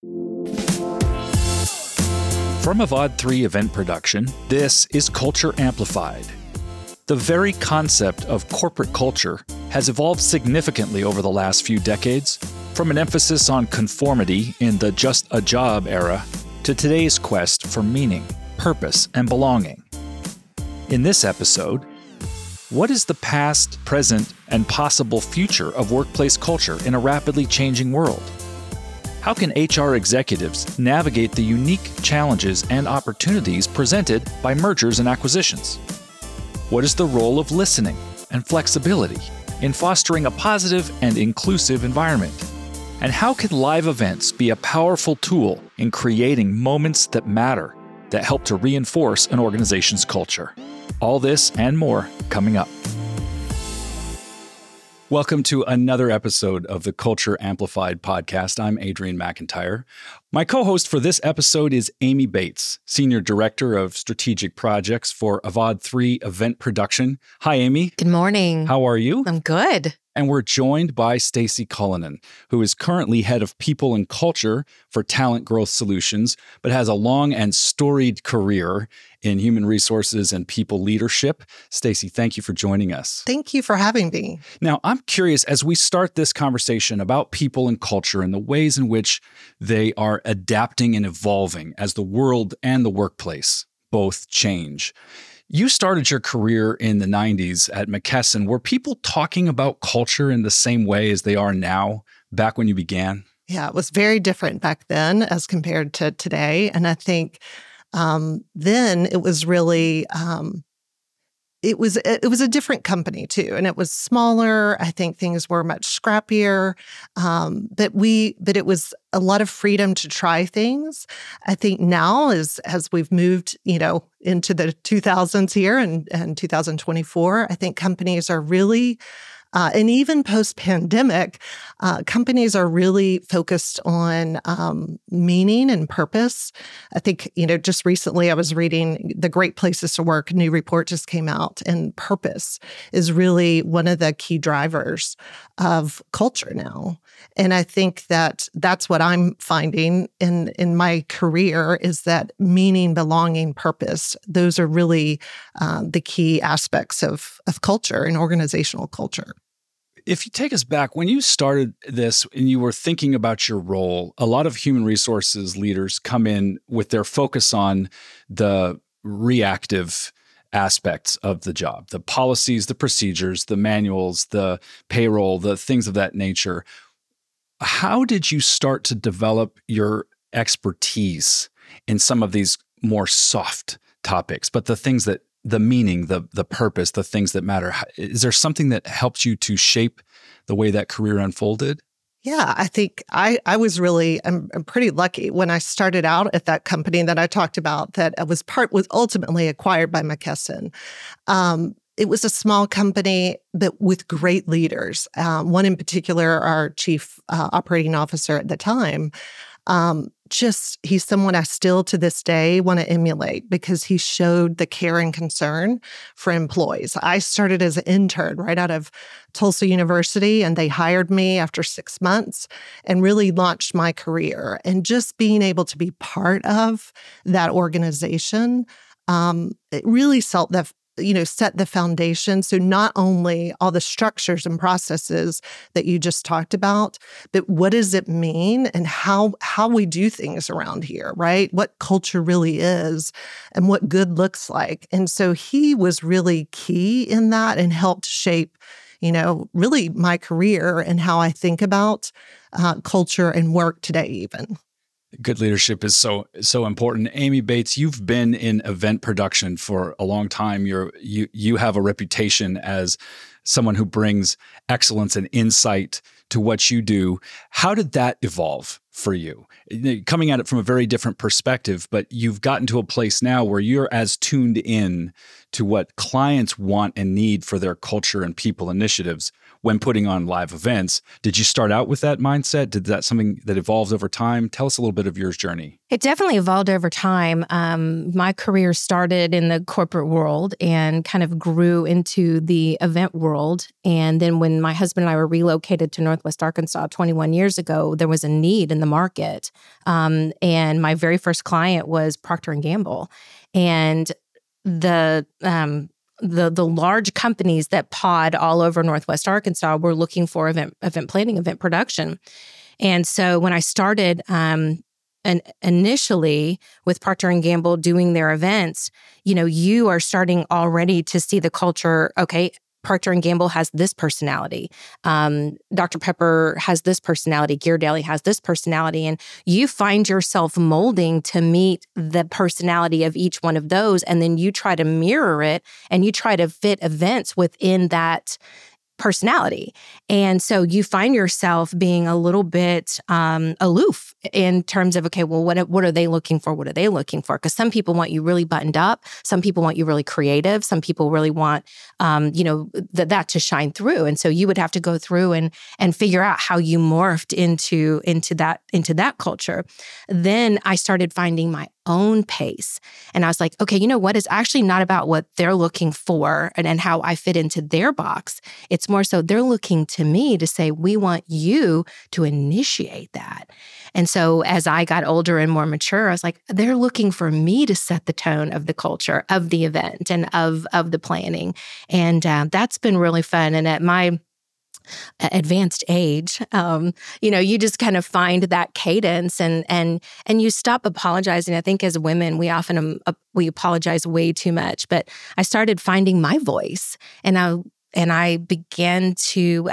From Avad 3 Event Production, this is Culture Amplified. The very concept of corporate culture has evolved significantly over the last few decades, from an emphasis on conformity in the just a job era to today's quest for meaning, purpose, and belonging. In this episode, what is the past, present, and possible future of workplace culture in a rapidly changing world? How can HR executives navigate the unique challenges and opportunities presented by mergers and acquisitions? What is the role of listening and flexibility in fostering a positive and inclusive environment? And how can live events be a powerful tool in creating moments that matter, that help to reinforce an organization's culture? All this and more coming up. Welcome to another episode of the Culture Amplified podcast. I'm Adrian McIntyre. My co-host for this episode is Amy Bates, Senior Director of Strategic Projects for Avad 3 Event Production. Hi, Amy. Good morning. How are you? I'm good. And we're joined by Stacey Cullinan, who is currently Head of People and Culture for Talent Growth Solutions, but has a long and storied career in human resources and people leadership. Stacey, thank you for joining us. Thank you for having me. Now, I'm curious, as we start this conversation about people and culture and the ways in which they are adapting and evolving as the world and the workplace both change. You started your career in the 90s at McKesson. Were people talking about culture in the same way as they are now, back when you began? Yeah, it was very different back then as compared to today. And I think then it was really, it was a different company too. And it was smaller. I think things were much scrappier. But it was a lot of freedom to try things. I think now as we've moved, into the 2000s here and 2024, I think companies are really and even post-pandemic, companies are really focused on meaning and purpose. I think, just recently I was reading The Great Places to Work, a new report just came out, and purpose is really one of the key drivers of culture now. And I think that that's what I'm finding in my career is that meaning, belonging, purpose, those are really the key aspects of culture and organizational culture. If you take us back, when you started this and you were thinking about your role, a lot of human resources leaders come in with their focus on the reactive aspects of the job, the policies, the procedures, the manuals, the payroll, the things of that nature. How did you start to develop your expertise in some of these more soft topics, but the things that the meaning, the purpose, the things that matter? Is there something that helped you to shape the way that career unfolded? Yeah, I think I'm pretty lucky when I started out at that company that I talked about that was ultimately acquired by McKesson. It was a small company, but with great leaders. One in particular, our chief operating officer at the time, he's someone I still to this day want to emulate because he showed the care and concern for employees. I started as an intern right out of Tulsa University, and they hired me after 6 months and really launched my career. And just being able to be part of that organization, it really set the foundation. So not only all the structures and processes that you just talked about, but what does it mean and how we do things around here, right? What culture really is and what good looks like. And so he was really key in that and helped shape, really my career and how I think about culture and work today even. Good leadership is so important. Amy Bates, you've been in event production for a long time. You have a reputation as someone who brings excellence and insight to what you do. How did that evolve for you? Coming at it from a very different perspective, but you've gotten to a place now where you're as tuned in to what clients want and need for their culture and people initiatives when putting on live events. Did you start out with that mindset? Did that something that evolved over time? Tell us a little bit of your journey. It definitely evolved over time. My career started in the corporate world and kind of grew into the event world. And then when my husband and I were relocated to Northwest Arkansas 21 years ago, there was a need in the the market. And my very first client was Procter and Gamble. And the large companies that pod all over Northwest Arkansas were looking for event planning, event production. And so when I started initially with Procter & Gamble doing their events, you are starting already to see the culture. Okay, Procter & Gamble has this personality. Dr. Pepper has this personality. Ghirardelli has this personality. And you find yourself molding to meet the personality of each one of those. And then you try to mirror it and you try to fit events within that personality. And so you find yourself being a little bit aloof in terms of, okay, well, what are they looking for? What are they looking for? Because some people want you really buttoned up. Some people want you really creative. Some people really want, that to shine through. And so you would have to go through and figure out how you morphed into that culture. Then I started finding my own pace. And I was like, okay, you know what? It's actually not about what they're looking for and how I fit into their box. It's more so they're looking to me to say, we want you to initiate that. And so as I got older and more mature, I was like, they're looking for me to set the tone of the culture, of the event, and of the planning. And that's been really fun. And at my advanced age, you just kind of find that cadence and you stop apologizing. I think as women, we often we apologize way too much. But I started finding my voice, and I began to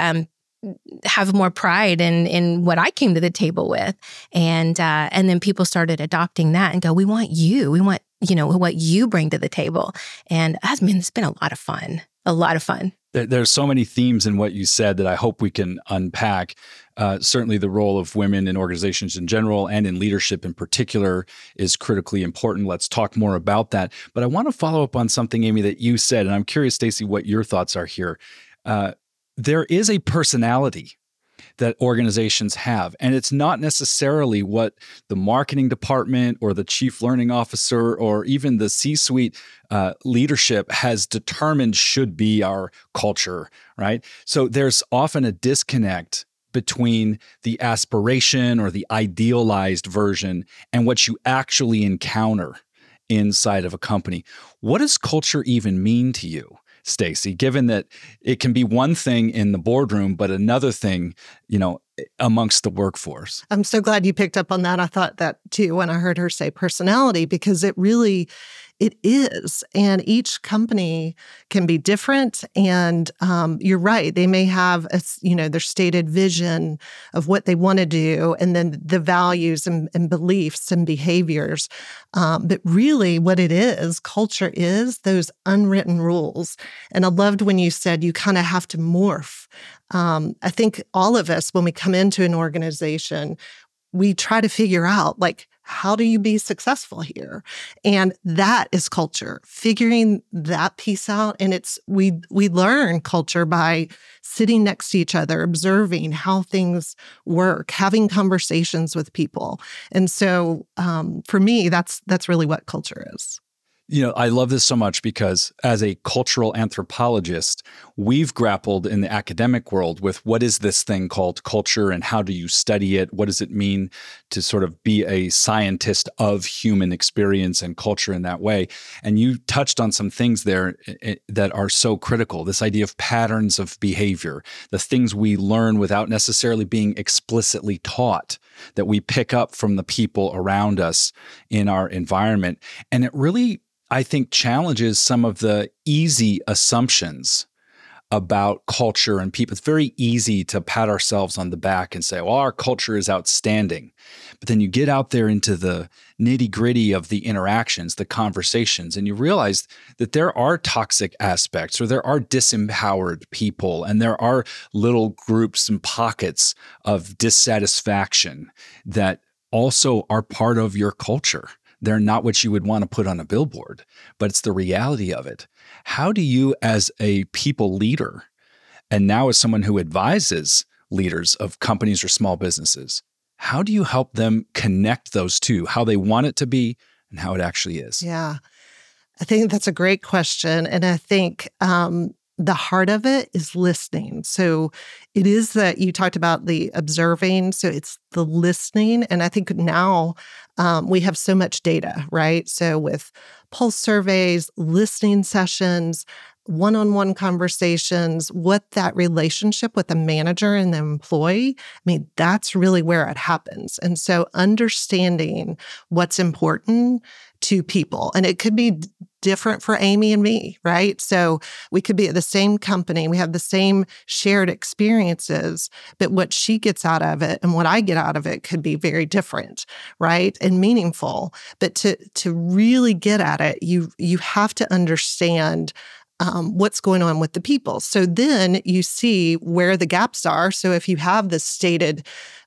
have more pride in what I came to the table with, and then people started adopting that and go, we want what you bring to the table, and it's been a lot of fun. A lot of fun. There's so many themes in what you said that I hope we can unpack. Certainly the role of women in organizations in general and in leadership in particular is critically important. Let's talk more about that. But I want to follow up on something, Amy, that you said, and I'm curious, Stacey, what your thoughts are here. There is a personality that organizations have. And it's not necessarily what the marketing department or the chief learning officer or even the C-suite leadership has determined should be our culture, right? So there's often a disconnect between the aspiration or the idealized version and what you actually encounter inside of a company. What does culture even mean to you, Stacey, given that it can be one thing in the boardroom, but another thing, amongst the workforce? I'm so glad you picked up on that. I thought that too when I heard her say personality, because it is. And each company can be different. And you're right. They may have, their stated vision of what they want to do, and then the values and beliefs and behaviors. But really what it is, culture is those unwritten rules. And I loved when you said you kind of have to morph. I think all of us, when we come into an organization, we try to figure out, how do you be successful here? And that is culture, figuring that piece out. And we learn culture by sitting next to each other, observing how things work, having conversations with people. And so for me, that's really what culture is. I love this so much because as a cultural anthropologist, we've grappled in the academic world with what is this thing called culture and how do you study it? What does it mean to sort of be a scientist of human experience and culture in that way? And you touched on some things there that are so critical. This idea of patterns of behavior, the things we learn without necessarily being explicitly taught, that we pick up from the people around us in our environment. And it really, I think, challenges some of the easy assumptions about culture and people. It's very easy to pat ourselves on the back and say, well, our culture is outstanding. But then you get out there into the nitty-gritty of the interactions, the conversations, and you realize that there are toxic aspects or there are disempowered people and there are little groups and pockets of dissatisfaction that also are part of your culture. They're not what you would want to put on a billboard, but it's the reality of it. How do you, as a people leader, and now as someone who advises leaders of companies or small businesses, how do you help them connect those two, how they want it to be and how it actually is? Yeah, I think that's a great question. And I think the heart of it is listening. So it is that you talked about the observing. So it's the listening. And I think now we have so much data, right? So with pulse surveys, listening sessions, one-on-one conversations, what that relationship with the manager and the employee, I mean, that's really where it happens. And so understanding what's important to people, and it could be different for Amy and me, right? So we could be at the same company, we have the same shared experiences, but what she gets out of it and what I get out of it could be very different, right? And meaningful. But to really get at it, you have to understand what's going on with the people. So then you see where the gaps are. So if you have the stated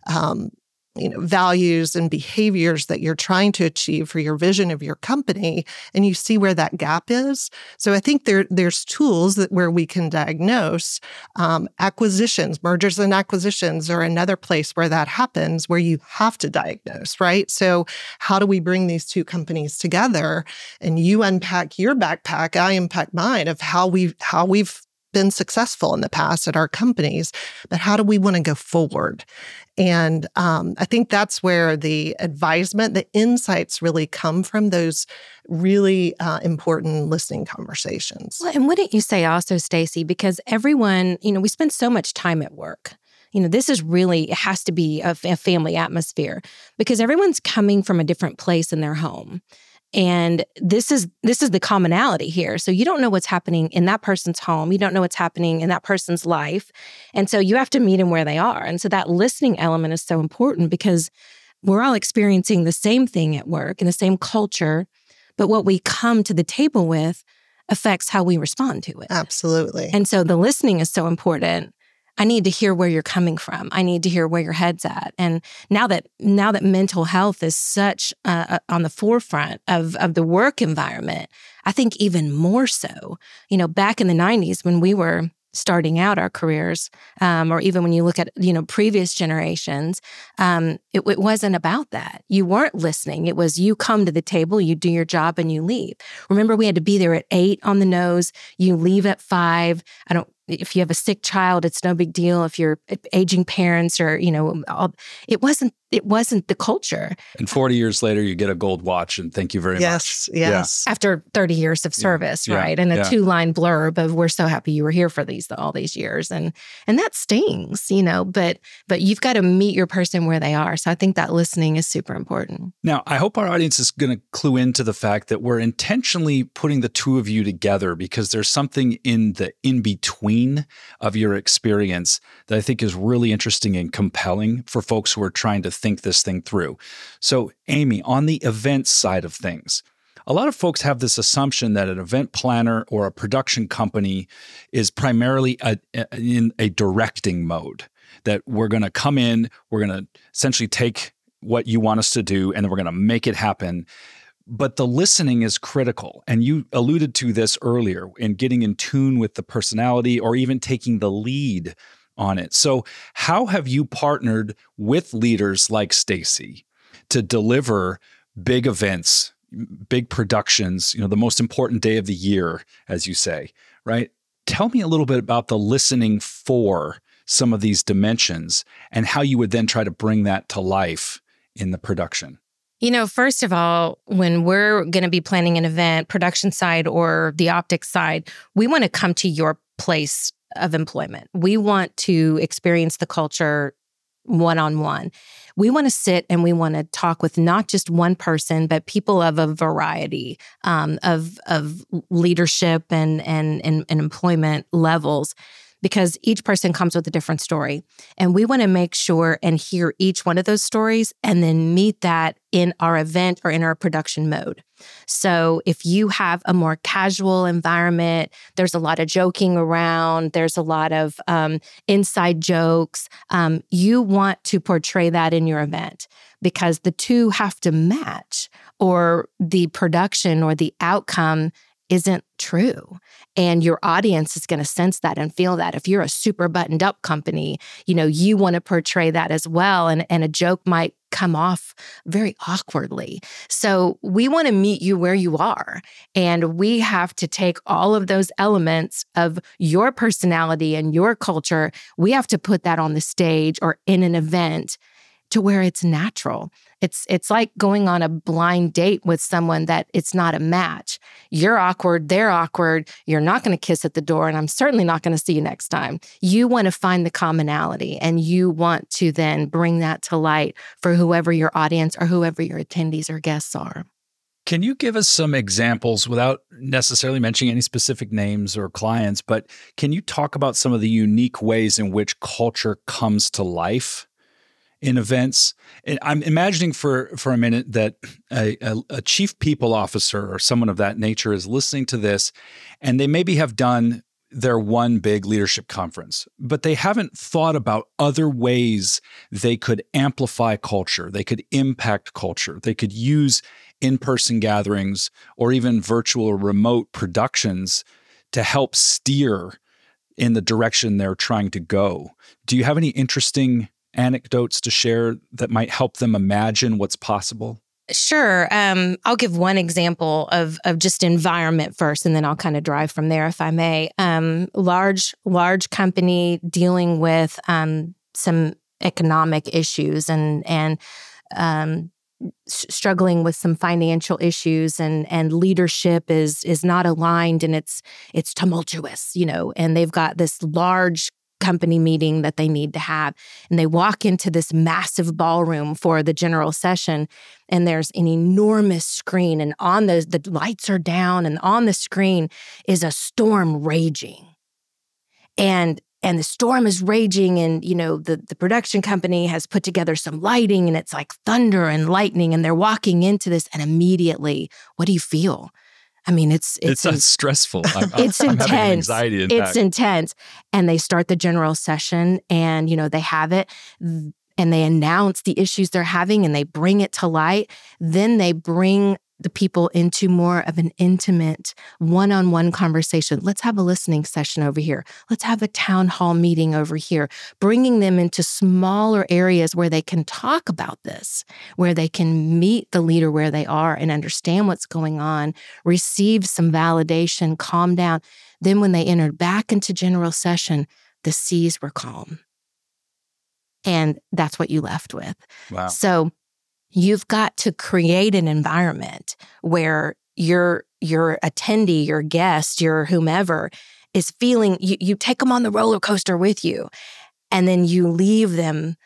values and behaviors that you're trying to achieve for your vision of your company, and you see where that gap is. So I think there's tools where we can diagnose acquisitions, mergers and acquisitions are another place where that happens, where you have to diagnose, right? So how do we bring these two companies together? And you unpack your backpack, I unpack mine of how we've been successful in the past at our companies, but how do we want to go forward? And I think that's where the advisement, the insights really come from, those really important listening conversations. Well, and wouldn't you say also, Stacey, because everyone, we spend so much time at work. This is really, it has to be a family atmosphere because everyone's coming from a different place in their home. And this is the commonality here. So you don't know what's happening in that person's home. You don't know what's happening in that person's life. And so you have to meet them where they are. And so that listening element is so important because we're all experiencing the same thing at work and the same culture, but what we come to the table with affects how we respond to it. Absolutely. And so the listening is so important. I need to hear where you're coming from. I need to hear where your head's at. And now that mental health is such on the forefront of the work environment, I think even more so. Back in the 90s when we were starting out our careers, or even when you look at previous generations, it wasn't about that. You weren't listening. It was you come to the table, you do your job, and you leave. Remember, we had to be there at 8 on the nose. You leave at 5. If you have a sick child, it's no big deal. If you're aging parents or, it wasn't the culture. And 40 years later, you get a gold watch and thank you very much. Yes. After 30 years of service, right? And a 2-line blurb of we're so happy you were here for all these years. And that stings, but you've got to meet your person where they are. So I think that listening is super important. Now, I hope our audience is going to clue into the fact that we're intentionally putting the two of you together because there's something in the in-between of your experience that I think is really interesting and compelling for folks who are trying to think this thing through. So, Amy, on the event side of things, a lot of folks have this assumption that an event planner or a production company is primarily in a directing mode, that we're going to come in, we're going to essentially take what you want us to do, and then we're going to make it happen. But the listening is critical. And you alluded to this earlier in getting in tune with the personality or even taking the lead on it. So how have you partnered with leaders like Stacey to deliver big events, big productions, the most important day of the year, as you say, right? Tell me a little bit about the listening for some of these dimensions and how you would then try to bring that to life in the production. First of all, when we're going to be planning an event, production side or the optics side, we want to come to your place of employment. We want to experience the culture one-on-one. We want to sit and we want to talk with not just one person, but people of a variety of leadership and employment levels, because each person comes with a different story. And we want to make sure and hear each one of those stories and then meet that in our event or in our production mode. So if you have a more casual environment, there's a lot of joking around, there's a lot of inside jokes, you want to portray that in your event because the two have to match or the production or the outcome isn't true. And your audience is going to sense that and feel that. If you're a super buttoned up company, you want to portray that as well. And a joke might come off very awkwardly. So we want to meet you where you are. And we have to take all of those elements of your personality and your culture. We have to put that on the stage or in an event to where it's natural. It's like going on a blind date with someone that it's not a match. You're awkward, they're awkward, you're not going to kiss at the door, and I'm certainly not going to see you next time. You want to find the commonality, and you want to then bring that to light for whoever your audience or whoever your attendees or guests are. Can you give us some examples without necessarily mentioning any specific names or clients, but can you talk about some of the unique ways in which culture comes to life in events? And I'm imagining for a minute that a chief people officer or someone of that nature is listening to this, and they maybe have done their one big leadership conference, but they haven't thought about other ways they could amplify culture, they could impact culture, they could use in-person gatherings or even virtual or remote productions to help steer in the direction they're trying to go. Do you have any interesting anecdotes to share that might help them imagine what's possible? Sure. I'll give one example of just environment first, and then I'll kind of drive from there, if I may. Large company dealing with some economic issues and struggling with some financial issues, and leadership is not aligned, and it's tumultuous, and they've got this large company meeting that they need to have. And they walk into this massive ballroom for the general session, and there's an enormous screen, and on the lights are down, and on the screen is a storm raging. And the storm is raging, and the production company has put together some lighting, and it's like thunder and lightning, and they're walking into this, and immediately, what do you feel? I mean, it's stressful. It's I'm intense. having anxiety attack. It's intense. And they start the general session, and they have it, and they announce the issues they're having, and they bring it to light. Then they bring the people into more of an intimate one-on-one conversation. Let's have a listening session over here. Let's have a town hall meeting over here, bringing them into smaller areas where they can talk about this, where they can meet the leader where they are and understand what's going on, receive some validation, calm down. Then when they entered back into general session, the seas were calm. And that's what you left with. Wow. So you've got to create an environment where your attendee, your guest, your whomever is feeling, you take them on the roller coaster with you, and then you leave them,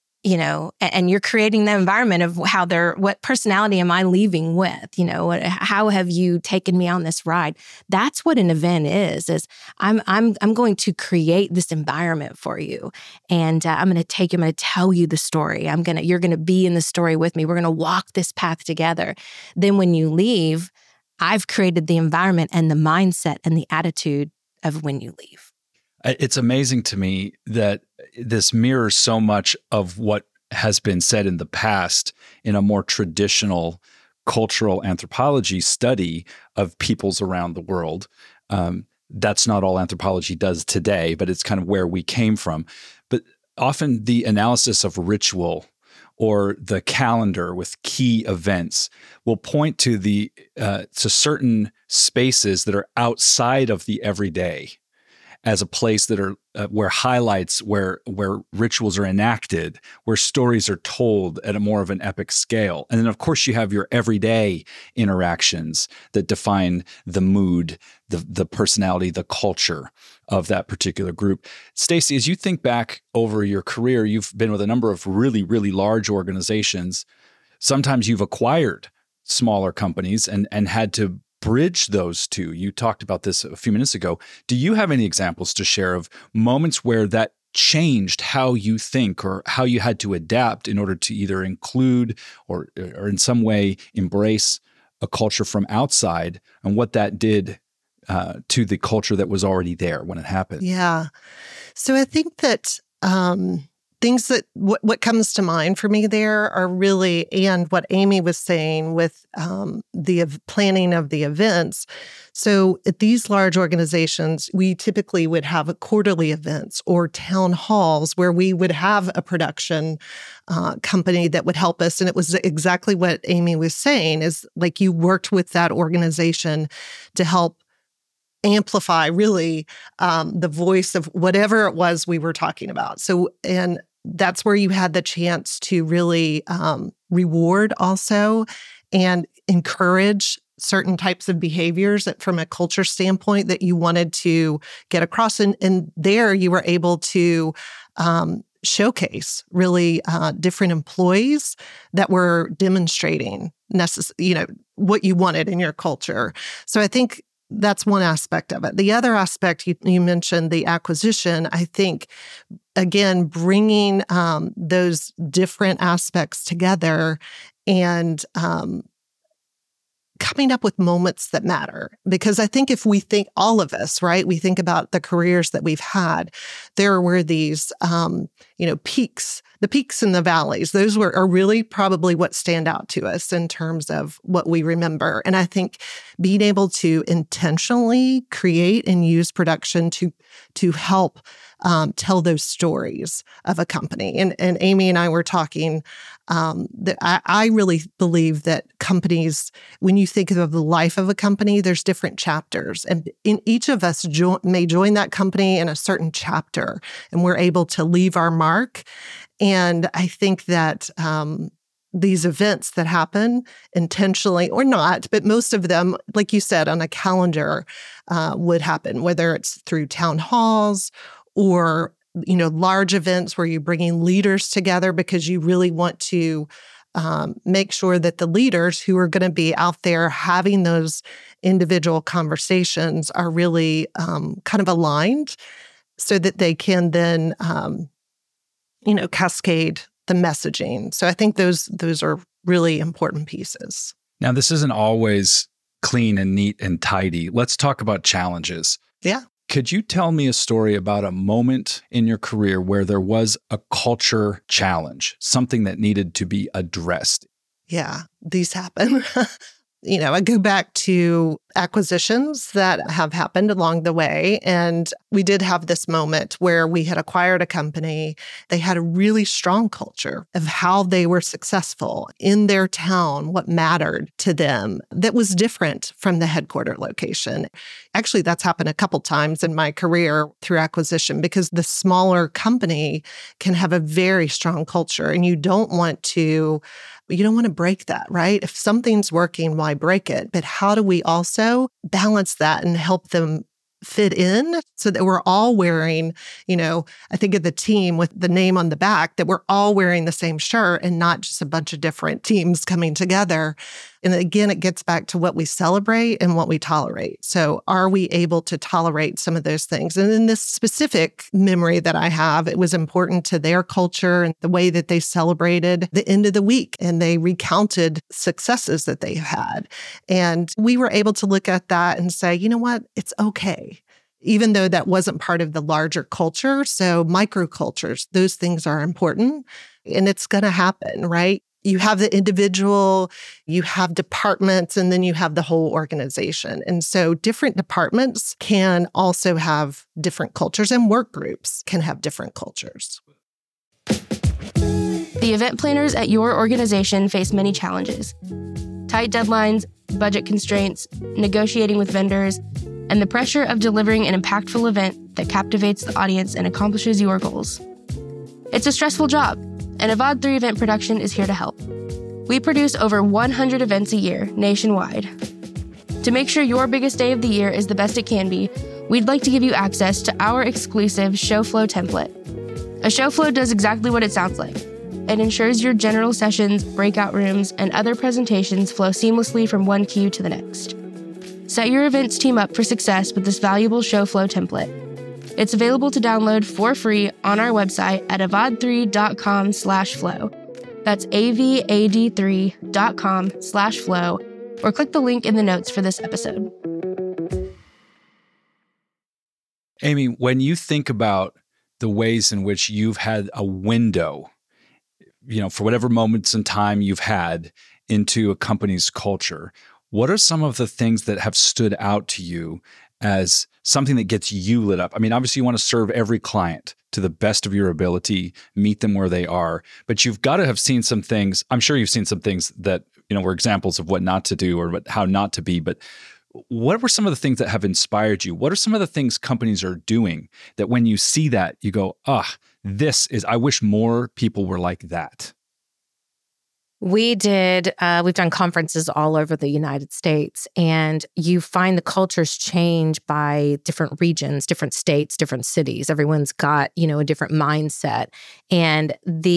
and you're creating the environment of what personality am I leaving with? How have you taken me on this ride? That's what an event is I'm going to create this environment for you. And I'm going to tell you the story. You're going to be in the story with me. We're going to walk this path together. Then when you leave, I've created the environment and the mindset and the attitude of when you leave. It's amazing to me that this mirrors so much of what has been said in the past in a more traditional cultural anthropology study of peoples around the world. That's not all anthropology does today, but it's kind of where we came from. But often the analysis of ritual or the calendar with key events will point to to certain spaces that are outside of the everyday as a place that are where highlights, where rituals are enacted, where stories are told at a more of an epic scale. And then, of course, you have your everyday interactions that define the mood, the personality, the culture of that particular group. Stacey, as you think back over your career, you've been with a number of really, really large organizations. Sometimes you've acquired smaller companies and had to bridge those two. You talked about this a few minutes ago. Do you have any examples to share of moments where that changed how you think or how you had to adapt in order to either include or in some way embrace a culture from outside, and what that did to the culture that was already there when it happened? Yeah. So I think that things that what comes to mind for me there are really, and what Amy was saying with the planning of the events. So at these large organizations, we typically would have quarterly events or town halls where we would have a production company that would help us. And it was exactly what Amy was saying, is like you worked with that organization to help amplify really the voice of whatever it was we were talking about. So, and that's where you had the chance to really reward also and encourage certain types of behaviors that from a culture standpoint that you wanted to get across. And there you were able to showcase really different employees that were demonstrating what you wanted in your culture. So I think that's one aspect of it. The other aspect, you mentioned the acquisition. I think, again, bringing those different aspects together and coming up with moments that matter. Because I think if we think, all of us, right, we think about the careers that we've had, there were these, peaks, the peaks and the valleys. Those are really probably what stand out to us in terms of what we remember. And I think being able to intentionally create and use production to help tell those stories of a company. And Amy and I were talking that I really believe that companies, when you think of the life of a company, there's different chapters. And in each of us may join that company in a certain chapter, and we're able to leave our mark. And I think that these events that happen intentionally or not, but most of them, like you said, on a calendar would happen, whether it's through town halls or large events where you're bringing leaders together because you really want to make sure that the leaders who are going to be out there having those individual conversations are really kind of aligned so that they can then, cascade the messaging. So I think those are really important pieces. Now, this isn't always clean and neat and tidy. Let's talk about challenges. Yeah. Could you tell me a story about a moment in your career where there was a culture challenge, something that needed to be addressed? Yeah, these happen. I go back to acquisitions that have happened along the way. And we did have this moment where we had acquired a company. They had a really strong culture of how they were successful in their town, what mattered to them that was different from the headquarter location. Actually, that's happened a couple times in my career through acquisition because the smaller company can have a very strong culture and you don't want to break that, right? If something's working, why break it? But how do we also balance that and help them fit in so that we're all wearing, I think of the team with the name on the back, that we're all wearing the same shirt and not just a bunch of different teams coming together. And again, it gets back to what we celebrate and what we tolerate. So are we able to tolerate some of those things? And in this specific memory that I have, it was important to their culture and the way that they celebrated the end of the week and they recounted successes that they had. And we were able to look at that and say, you know what, it's okay. Even though that wasn't part of the larger culture. So microcultures, those things are important and it's going to happen, right? You have the individual, you have departments, and then you have the whole organization. And so different departments can also have different cultures and work groups can have different cultures. The event planners at your organization face many challenges. Tight deadlines, budget constraints, negotiating with vendors, and the pressure of delivering an impactful event that captivates the audience and accomplishes your goals. It's a stressful job, and Avad 3 Event Production is here to help. We produce over 100 events a year nationwide. To make sure your biggest day of the year is the best it can be, we'd like to give you access to our exclusive show flow template. A show flow does exactly what it sounds like. It ensures your general sessions, breakout rooms, and other presentations flow seamlessly from one queue to the next. Set your events team up for success with this valuable show flow template. It's available to download for free on our website at avad3.com/flow. That's AVAD3.com/flow, or click the link in the notes for this episode. Amy, when you think about the ways in which you've had a window, for whatever moments in time you've had into a company's culture. What are some of the things that have stood out to you as something that gets you lit up? I mean, obviously you want to serve every client to the best of your ability, meet them where they are, but you've got to have seen some things. I'm sure you've seen some things that, were examples of what not to do or how not to be, but what were some of the things that have inspired you? What are some of the things companies are doing that when you see that, you go, I wish more people were like that? We've done conferences all over the United States, and you find the cultures change by different regions, different states, different cities. Everyone's got, a different mindset. And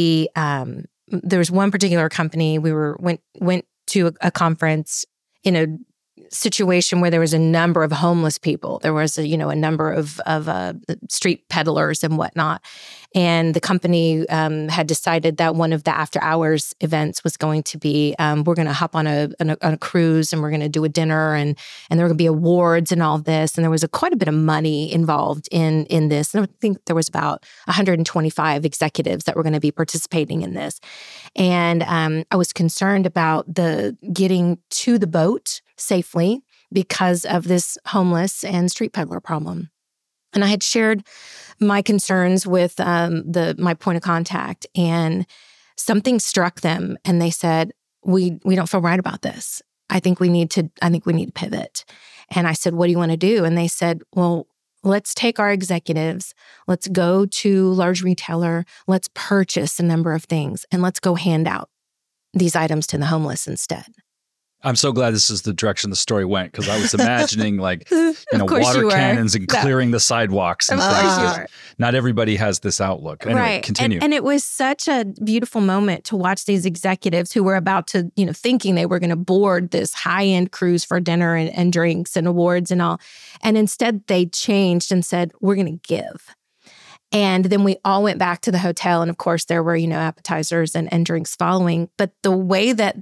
there was one particular company, we went to a conference in a situation where there was a number of homeless people. There was a number of street peddlers and whatnot. And the company had decided that one of the after hours events was going to be, we're going to hop on a cruise and we're going to do a dinner and there were going to be awards and all this. And there was quite a bit of money involved in this. And I think there was about 125 executives that were going to be participating in this. And I was concerned about the getting to the boat safely because of this homeless and street peddler problem. And I had shared my concerns with my point of contact, and something struck them, and they said, "We don't feel right about this. I think we need to pivot." And I said, "What do you want to do?" And they said, "Well, let's take our executives, let's go to large retailer, let's purchase a number of things, and let's go hand out these items to the homeless instead." I'm so glad this is the direction the story went, because I was imagining water cannons and clearing the sidewalks and things. Not everybody has this outlook. Anyway, right. Continue. And it was such a beautiful moment to watch these executives who were about to, thinking they were going to board this high-end cruise for dinner and drinks and awards and all. And instead they changed and said, "We're going to give." And then we all went back to the hotel. And of course there were, appetizers and drinks following. But the way that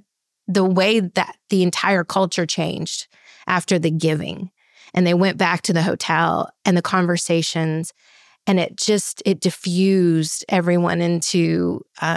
the entire culture changed after the giving, and they went back to the hotel and the conversations, and it diffused everyone into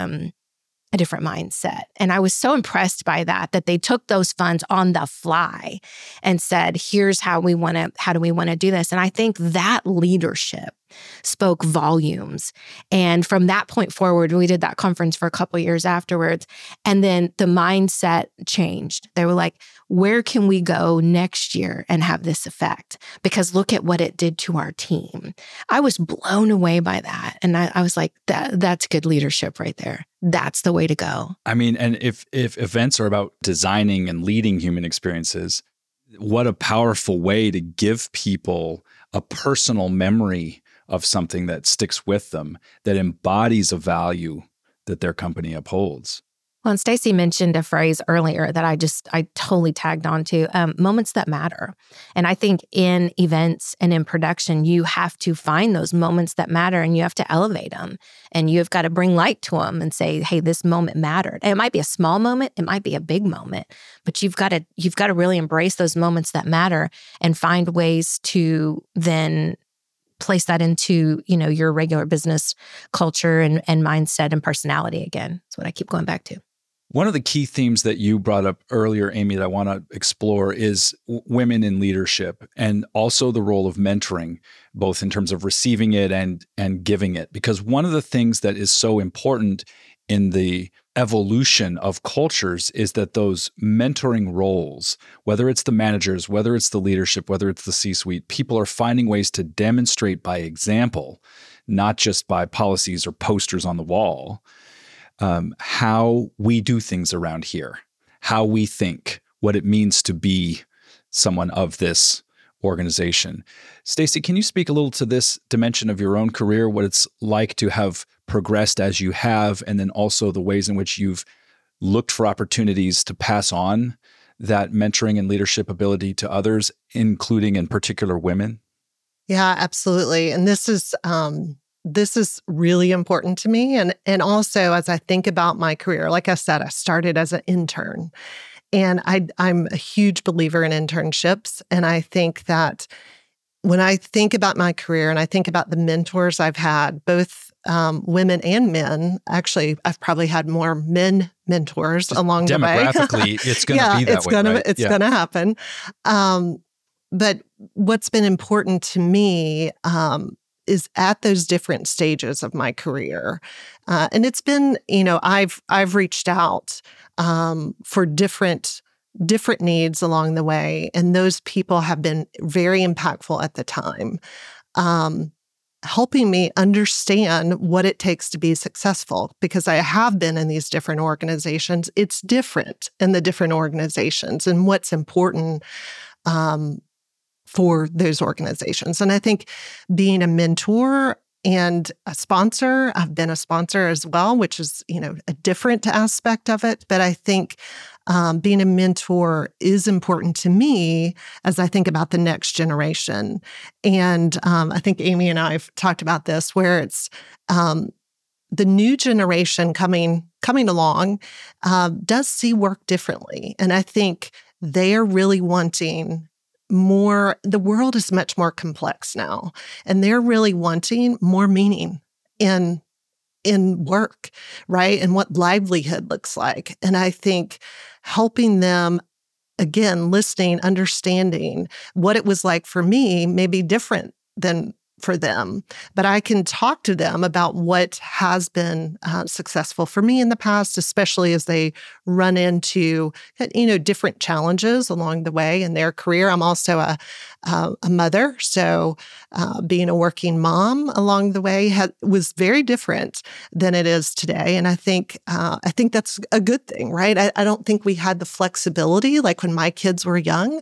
a different mindset. And I was so impressed by that they took those funds on the fly and said, "Here's how do we want to do this?" And I think that leadership spoke volumes. And from that point forward, we did that conference for a couple of years afterwards. And then the mindset changed. They were like, where can we go next year and have this effect? Because look at what it did to our team. I was blown away by that. And I was like, that's good leadership right there. That's the way to go. I mean, and if events are about designing and leading human experiences, what a powerful way to give people a personal memory of something that sticks with them, that embodies a value that their company upholds. Well, and Stacey mentioned a phrase earlier that I totally tagged onto, moments that matter. And I think in events and in production, you have to find those moments that matter, and you have to elevate them, and you've got to bring light to them and say, hey, this moment mattered. And it might be a small moment, it might be a big moment, but you've got to really embrace those moments that matter and find ways to then place that into, your regular business culture and mindset and personality again. That's what I keep going back to. One of the key themes that you brought up earlier, Amy, that I want to explore is women in leadership, and also the role of mentoring, both in terms of receiving it and giving it. Because one of the things that is so important in the evolution of cultures is that those mentoring roles, whether it's the managers, whether it's the leadership, whether it's the C-suite, people are finding ways to demonstrate by example, not just by policies or posters on the wall, how we do things around here, how we think, what it means to be someone of this organization. Stacey, can you speak a little to this dimension of your own career, what it's like to have progressed as you have, and then also the ways in which you've looked for opportunities to pass on that mentoring and leadership ability to others, including in particular women? Yeah, absolutely. And this is really important to me. And also, as I think about my career, like I said, I started as an intern. And I'm a huge believer in internships. And I think that when I think about my career and I think about the mentors I've had, both women and men, actually, I've probably had more men mentors Just along the way. Demographically, it's going to be that way, right? It's going to happen. But what's been important to me is at those different stages of my career. And it's been, I've reached out for different needs along the way. And those people have been very impactful at the time, helping me understand what it takes to be successful, because I have been in these different organizations. It's different in the different organizations and what's important for those organizations. And I think being a mentor and a sponsor, I've been a sponsor as well, which is, a different aspect of it. But I think being a mentor is important to me as I think about the next generation. And I think Amy and I have talked about this, where it's the new generation coming along does see work differently. And I think they are really wanting more. The world is much more complex now, and they're really wanting more meaning in work, right? And what livelihood looks like. And I think helping them, again, listening, understanding what it was like for me may be different than for them, but I can talk to them about what has been successful for me in the past, especially as they run into, different challenges along the way in their career. I'm also a mother, so being a working mom along the way was very different than it is today, and I think that's a good thing, right? I don't think we had the flexibility like when my kids were young.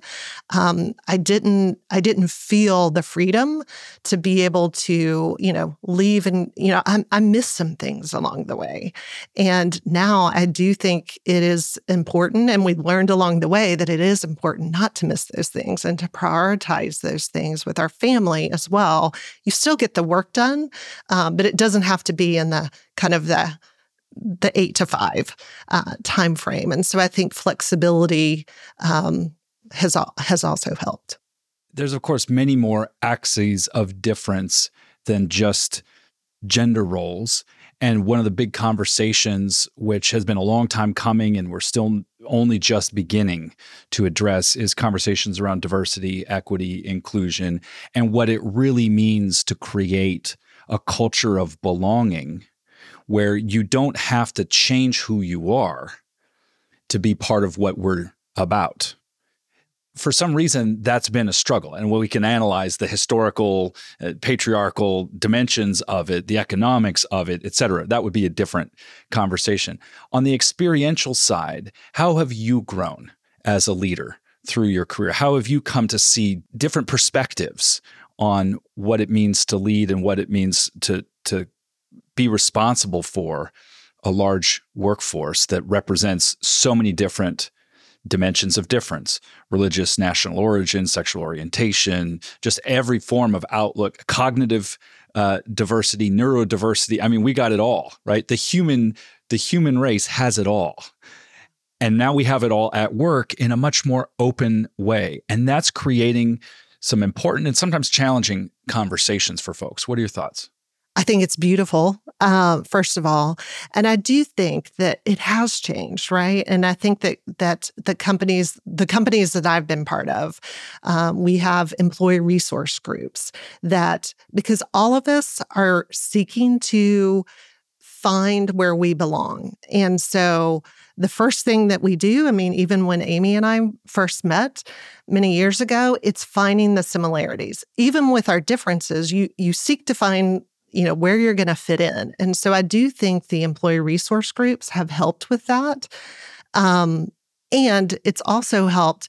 I didn't feel the freedom to be able to, leave and, I missed some things along the way. And now I do think it is important, and we've learned along the way that it is important not to miss those things and to prioritize those things with our family as well. You still get the work done, but it doesn't have to be in the kind of the 8 to 5 time frame. And so I think flexibility has also helped. There's, of course, many more axes of difference than just gender roles. And one of the big conversations, which has been a long time coming and we're still only just beginning to address, is conversations around diversity, equity, inclusion, and what it really means to create a culture of belonging where you don't have to change who you are to be part of what we're about. For some reason, that's been a struggle. And we can analyze the historical, patriarchal dimensions of it, the economics of it, et cetera. That would be a different conversation. On the experiential side, how have you grown as a leader through your career? How have you come to see different perspectives on what it means to lead and what it means to be responsible for a large workforce that represents so many different dimensions of difference: religious, national origin, sexual orientation, just every form of outlook, cognitive diversity, neurodiversity. I mean, we got it all, right? The human race has it all. And now we have it all at work in a much more open way. And that's creating some important and sometimes challenging conversations for folks. What are your thoughts? I think it's beautiful, first of all. And I do think that it has changed, right? And I think that the companies that I've been part of, we have employee resource groups that, because all of us are seeking to find where we belong. And so the first thing that we do, I mean, even when Amy and I first met many years ago, it's finding the similarities. Even with our differences, you seek to find where you're going to fit in. And so I do think the employee resource groups have helped with that. And it's also helped,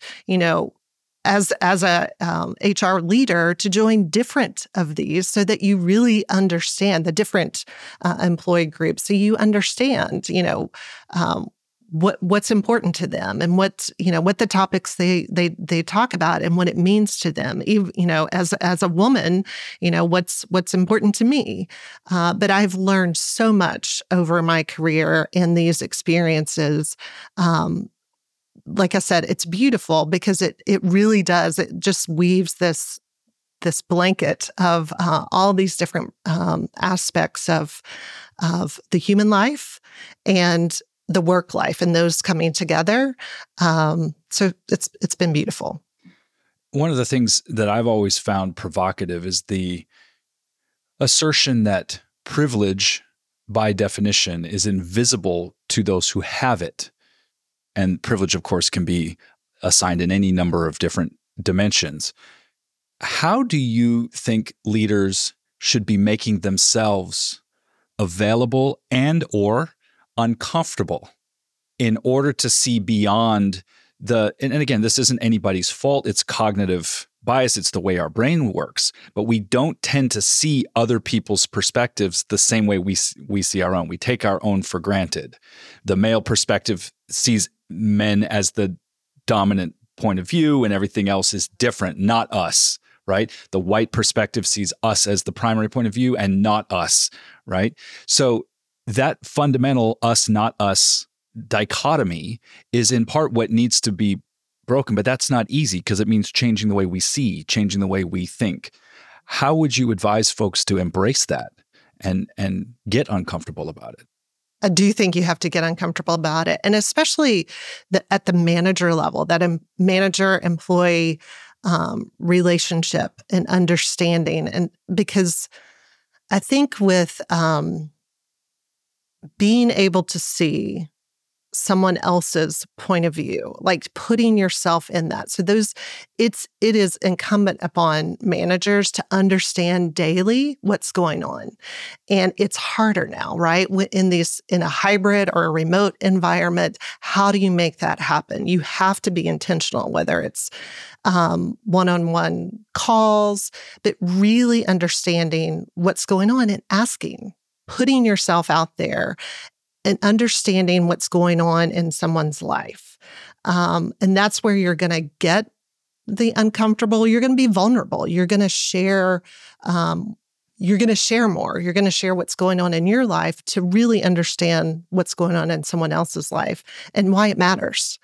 as a HR leader, to join different of these so that you really understand the different employee groups. So you understand, what's important to them and what the topics they talk about and what it means to them. As a woman, what's important to me. But I've learned so much over my career in these experiences. Like I said, it's beautiful because it really does. It just weaves this this blanket of all these different aspects of the human life and the work life, and those coming together. So it's been beautiful. One of the things that I've always found provocative is the assertion that privilege, by definition, is invisible to those who have it. And privilege, of course, can be assigned in any number of different dimensions. How do you think leaders should be making themselves available and or uncomfortable in order to see beyond and again, this isn't anybody's fault. It's cognitive bias. It's the way our brain works. But we don't tend to see other people's perspectives the same way we see our own. We take our own for granted. The male perspective sees men as the dominant point of view and everything else is different, not us, right? The white perspective sees us as the primary point of view and not us, right? So that fundamental us, not us dichotomy is in part what needs to be broken, but that's not easy because it means changing the way we see, changing the way we think. How would you advise folks to embrace that and get uncomfortable about it? I do think you have to get uncomfortable about it, and especially at the manager level, that manager-employee relationship and understanding. And because I think with being able to see someone else's point of view, like putting yourself in that. So it is incumbent upon managers to understand daily what's going on. And it's harder now, right? In a hybrid or a remote environment, how do you make that happen? You have to be intentional, whether it's one-on-one calls, but really understanding what's going on and asking, putting yourself out there and understanding what's going on in someone's life. And that's where you're going to get the uncomfortable. You're going to be vulnerable. You're going to share more. You're going to share what's going on in your life to really understand what's going on in someone else's life and why it matters.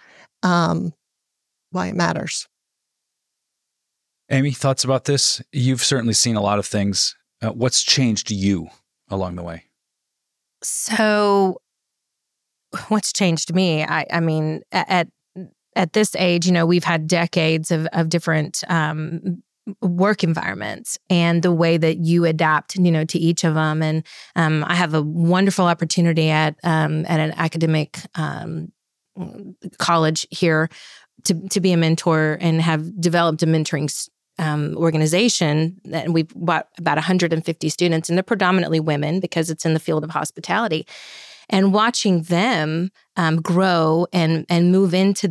Amy, thoughts about this? You've certainly seen a lot of things. What's changed you along the way? So what's changed me? I mean, at this age, we've had decades of different work environments and the way that you adapt, to each of them. And I have a wonderful opportunity at an academic college here to be a mentor and have developed a mentoring organization. And we've got about 150 students, and they're predominantly women because it's in the field of hospitality. And watching them grow and move into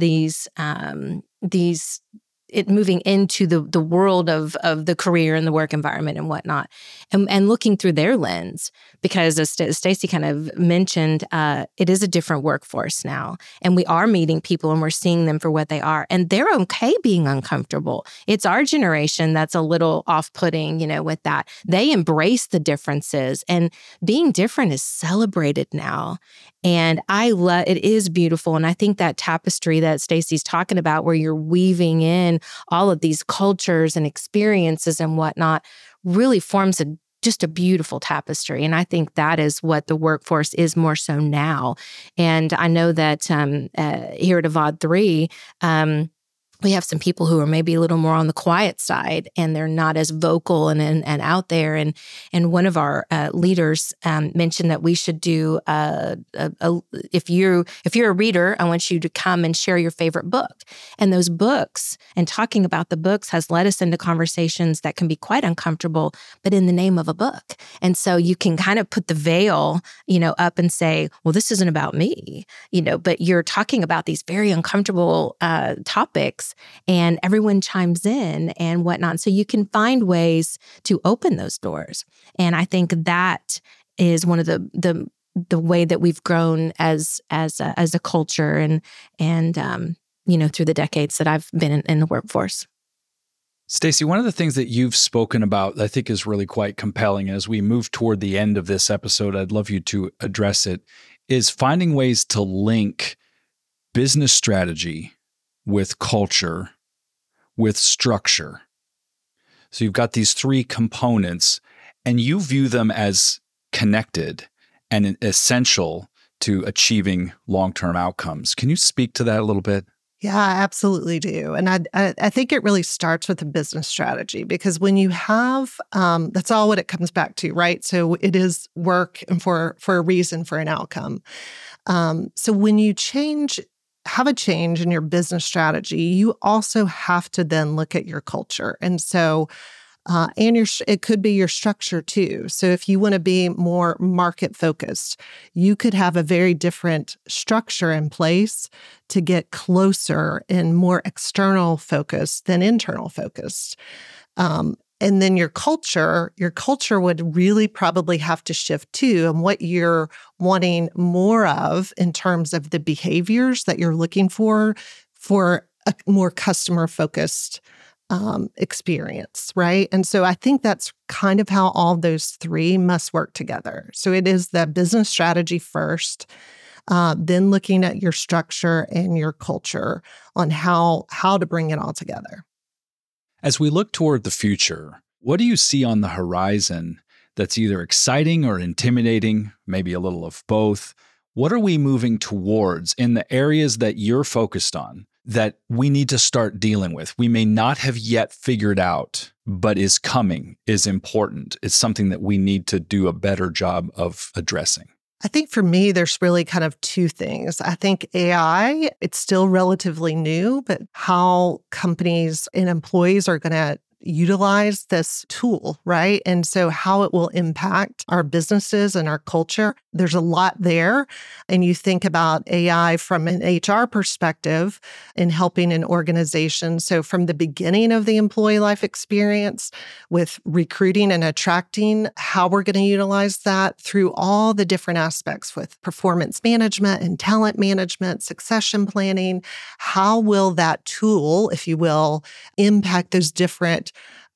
moving into the world of the career and the work environment and whatnot, and looking through their lens, because as Stacey kind of mentioned, it is a different workforce now, and we are meeting people and we're seeing them for what they are, and they're okay being uncomfortable. It's our generation that's a little off-putting, with that. They embrace the differences, and being different is celebrated now. And it is beautiful. And I think that tapestry that Stacey's talking about, where you're weaving in all of these cultures and experiences and whatnot, really forms just a beautiful tapestry. And I think that is what the workforce is more so now. And I know that here at Avad 3, we have some people who are maybe a little more on the quiet side, and they're not as vocal and out there. And one of our leaders mentioned that we should do if you're a reader, I want you to come and share your favorite book. And those books and talking about the books has led us into conversations that can be quite uncomfortable, but in the name of a book. And so you can kind of put the veil, up and say, well, this isn't about me, but you're talking about these very uncomfortable topics. And everyone chimes in and whatnot. So you can find ways to open those doors. And I think that is one of the way that we've grown as a culture and through the decades that I've been in the workforce. Stacey, one of the things that you've spoken about that I think is really quite compelling, and as we move toward the end of this episode, I'd love you to address it, is finding ways to link business strategy with culture, with structure. So you've got these three components, and you view them as connected and essential to achieving long-term outcomes. Can you speak to that a little bit? Yeah, I absolutely do. And I think it really starts with a business strategy, because when you have, that's all what it comes back to, right? So it is work and for a reason, for an outcome. So when you have a change in your business strategy, you also have to then look at your culture. And so, it could be your structure too. So if you want to be more market focused, you could have a very different structure in place to get closer and more external focused than internal focused. And then your culture would really probably have to shift too, and what you're wanting more of in terms of the behaviors that you're looking for a more customer focused experience, right? And so I think that's kind of how all those three must work together. So it is the business strategy first, then looking at your structure and your culture on how to bring it all together. As we look toward the future, what do you see on the horizon that's either exciting or intimidating, maybe a little of both? What are we moving towards in the areas that you're focused on that we need to start dealing with? We may not have yet figured out, but is coming, is important. It's something that we need to do a better job of addressing. I think for me, there's really kind of two things. I think AI, it's still relatively new, but how companies and employees are going to utilize this tool, right? And so how it will impact our businesses and our culture. There's a lot there. And you think about AI from an HR perspective in helping an organization. So from the beginning of the employee life experience with recruiting and attracting, how we're going to utilize that through all the different aspects with performance management and talent management, succession planning. How will that tool, if you will, impact those different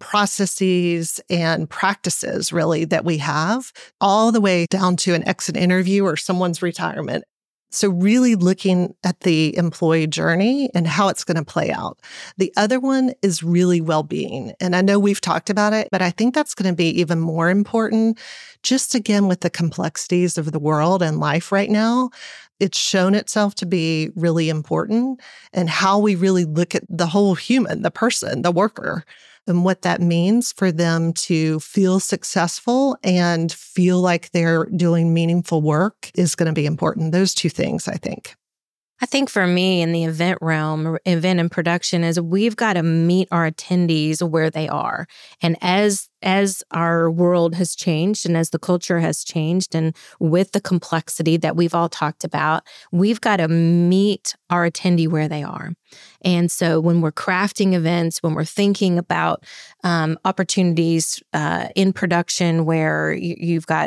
processes and practices really that we have, all the way down to an exit interview or someone's retirement. So really looking at the employee journey and how it's going to play out. The other one is really well-being. And I know we've talked about it, but I think that's going to be even more important, just again with the complexities of the world and life right now. It's shown itself to be really important, and how we really look at the whole human, the person, the worker, and what that means for them to feel successful and feel like they're doing meaningful work is going to be important. Those two things, I think. I think for me in the event realm, event and production, is we've got to meet our attendees where they are. And as our world has changed and as the culture has changed, and with the complexity that we've all talked about, we've got to meet our attendee where they are. And so when we're crafting events, when we're thinking about opportunities in production where you've got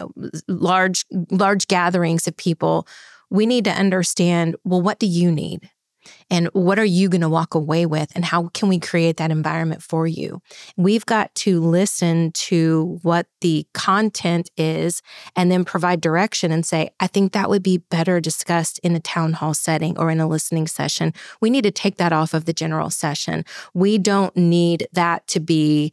large gatherings of people, we need to understand, well, what do you need? And what are you going to walk away with? And how can we create that environment for you? We've got to listen to what the content is and then provide direction and say, I think that would be better discussed in a town hall setting or in a listening session. We need to take that off of the general session. We don't need that to be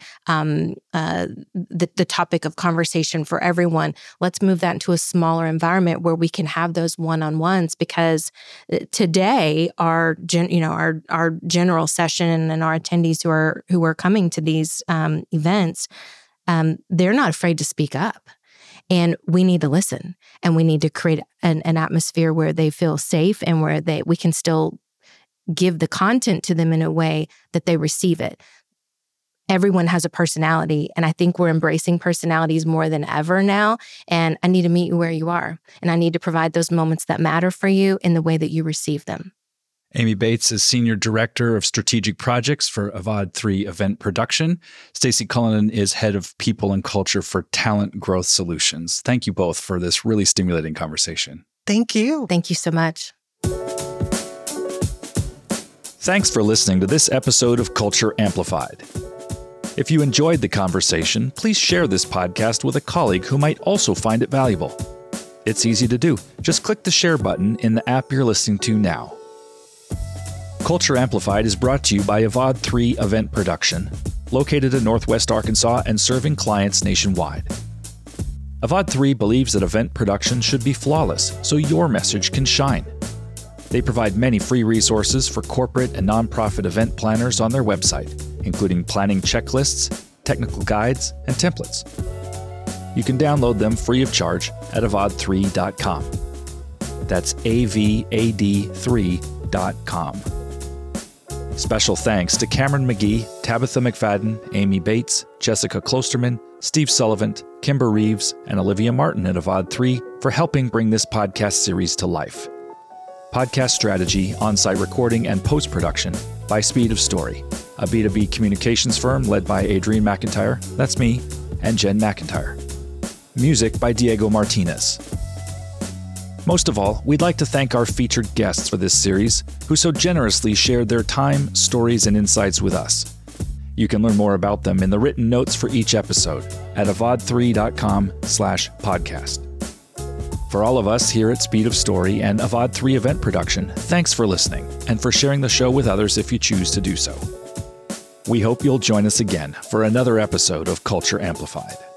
the topic of conversation for everyone. Let's move that into a smaller environment where we can have those one-on-ones, because today our general session and our attendees who are coming to these events, they're not afraid to speak up. And we need to listen, and we need to create an atmosphere where they feel safe and where we can still give the content to them in a way that they receive it. Everyone has a personality, and I think we're embracing personalities more than ever now. And I need to meet you where you are, and I need to provide those moments that matter for you in the way that you receive them. Amy Bates is Senior Director of Strategic Projects for Avad 3 Event Production. Stacey Cullinan is Head of People and Culture for Talent Growth Solutions. Thank you both for this really stimulating conversation. Thank you. Thank you so much. Thanks for listening to this episode of Culture Amplified. If you enjoyed the conversation, please share this podcast with a colleague who might also find it valuable. It's easy to do. Just click the share button in the app you're listening to now. Culture Amplified is brought to you by Avad 3 Event Production. located in Northwest Arkansas and serving clients nationwide. Avad 3 believes that event production should be flawless so your message can shine. They provide many free resources for corporate and nonprofit event planners on their website, including planning checklists, technical guides, and templates. You can download them free of charge at avad3.com. That's AVAD3.com. Special thanks to Cameron McGee, Tabitha McFadden, Amy Bates, Jessica Klosterman, Steve Sullivan, Kimber Reeves, and Olivia Martin at Avad 3 for helping bring this podcast series to life. Podcast strategy, on-site recording, and post-production by Speed of Story, a B2B communications firm led by Adrian McIntyre, that's me, and Jen McIntyre. Music by Diego Martinez. Most of all, we'd like to thank our featured guests for this series, who so generously shared their time, stories, and insights with us. You can learn more about them in the written notes for each episode at avad3.com/podcast. For all of us here at Speed of Story and Avad 3 Event Production, thanks for listening and for sharing the show with others if you choose to do so. We hope you'll join us again for another episode of Culture Amplified.